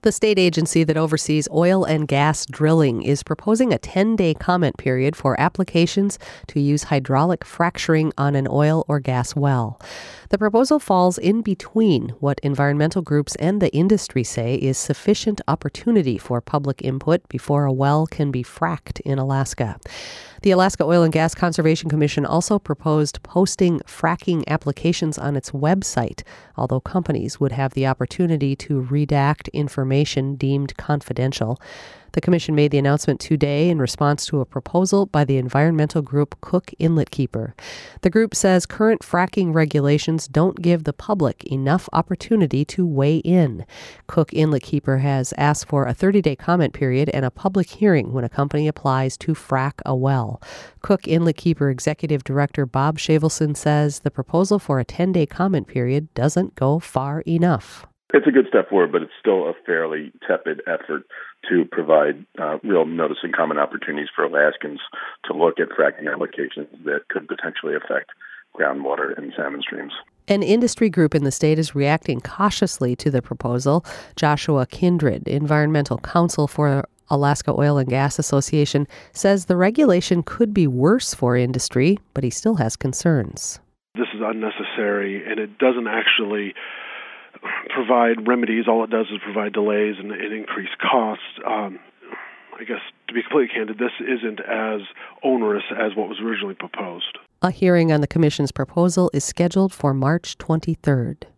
The state agency that oversees oil and gas drilling is proposing a 10-day comment period for applications to use hydraulic fracturing on an oil or gas well. The proposal falls in between what environmental groups and the industry say is sufficient opportunity for public input before a well can be fracked in Alaska. The Alaska Oil and Gas Conservation Commission also proposed posting fracking applications on its website, although companies would have the opportunity to redact information deemed confidential. The commission made the announcement today in response to a proposal by the environmental group Cook Inlet Keeper. The group says current fracking regulations don't give the public enough opportunity to weigh in. Cook Inlet Keeper has asked for a 30-day comment period and a public hearing when a company applies to frack a well. Cook Inlet Keeper Executive Director Bob Shavelson says the proposal for a 10-day comment period doesn't go far enough. It's a good step forward, but it's still a fairly tepid effort to provide real notice and comment opportunities for Alaskans to look at fracking applications that could potentially affect groundwater and salmon streams. An industry group in the state is reacting cautiously to the proposal. Joshua Kindred, environmental counsel for Alaska Oil and Gas Association, says the regulation could be worse for industry, but he still has concerns. This is unnecessary, and it doesn't actually provide remedies. All it does is provide delays and increase costs. I guess, to be completely candid, this isn't as onerous as what was originally proposed. A hearing on the commission's proposal is scheduled for March 23rd.